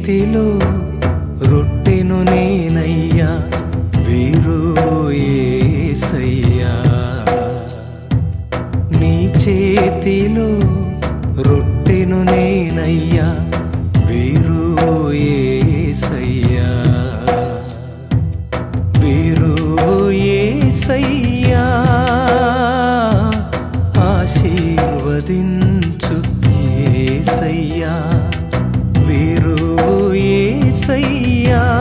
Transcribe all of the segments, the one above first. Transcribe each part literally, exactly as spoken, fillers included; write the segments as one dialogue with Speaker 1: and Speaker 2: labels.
Speaker 1: చేతిలో రొట్టెను నేనయ్యా వీరు యేసయ్యా నీ చేతిలో రొట్టెను నేనయ్యా వీరు యేసయ్యా వీరు యేసయ్యా ఆశీర్వదించు యేసయ్యా వీరు యేసయ్యా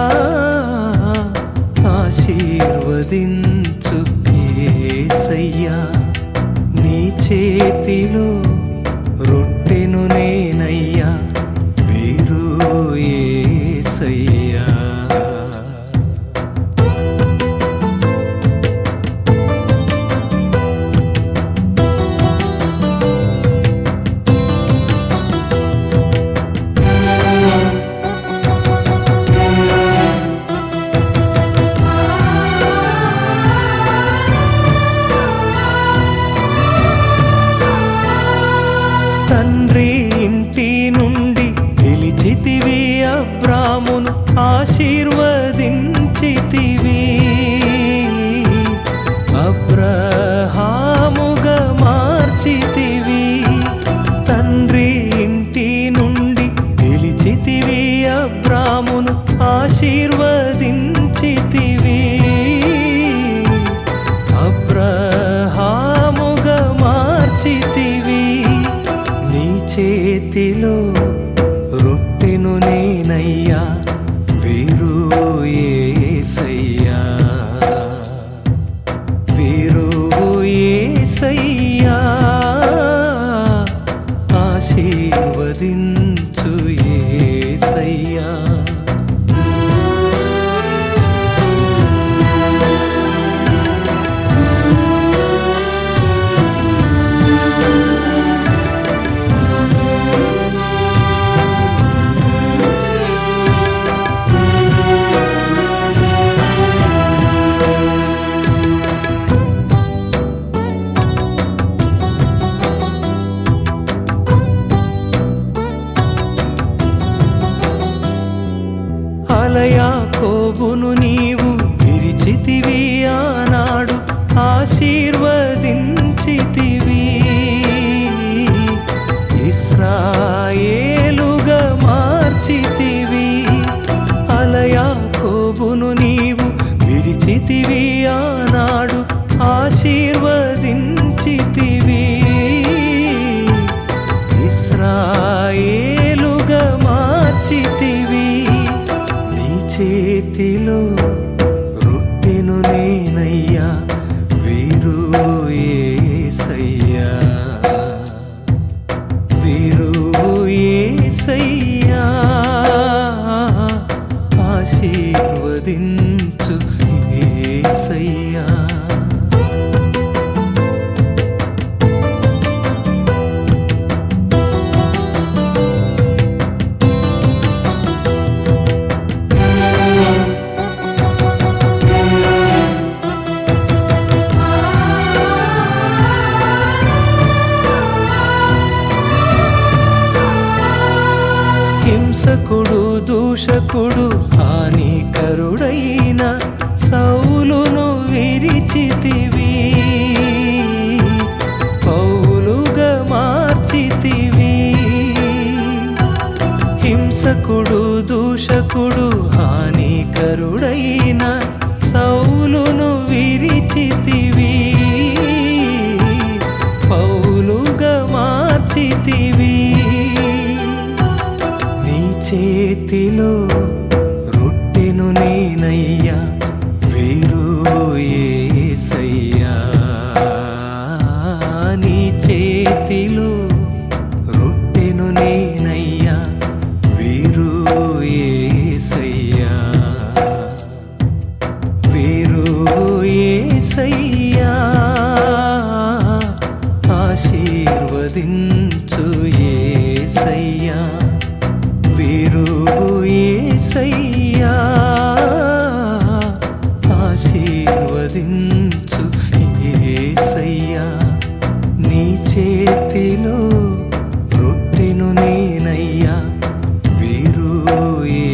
Speaker 1: ఆశీర్వదించు యేసయ్యా నీ చేతిలో రొట్టెను నేనయ్యా వీరు యేసయ్యా తండ్రి ఇంటి నుండి పిలిచితివి అబ్రామును ఆశీర్వదించితివి అబ్రహాముగా మార్చితివి తండ్రి ఇంటి నుండి పిలిచితివి అబ్రామును ఆశీర్వదించితివి అబ్రహాముగా మార్చితివి చేతిలో రొట్టెను నేనయ్యా వీరు యేసయ్యా వీరు యేసయ్యా ఆశీర్వదించు యేసయ్యా యాకోబును నీవు విరిచితివి ఆనాడు ఆశీర్వదించితివి ఇశ్రాయేలుగా మార్చితివి అల యాకోబును నీవు విరిచితివి ఆనాడు ఆశీర్వదించితివి ఇశ్రాయేలుగా మార్చితివి చేతిలో రొట్టెను నేనయ్యా వీరు యేసయ్యా వీరు యేసయ్యా ఆశీర్వదించు యేసయ్యా హింసకుడు దూషకుడు హానికరుడైన సౌలును విరిచితివి పౌలుగా మార్చితివి హింసకుడు దూషకుడు హానికరుడైన సౌలును విరిచితివి పౌలుగా మార్చితివి చేతిలో రొట్టెను నేనయ్యా వీరు యేసయ్యా నీ చేతిలో రొట్టెను నేనయ్యా వీరు యేసయ్యా వీరు యేసయ్యా ఆశీర్వదించు యేసయ్యా వీరు యేసయ్యా ఆశీర్వదించు యేసయ్యా నీ చేతిలో రొట్టెను నేనయ్యా వీరు నీవు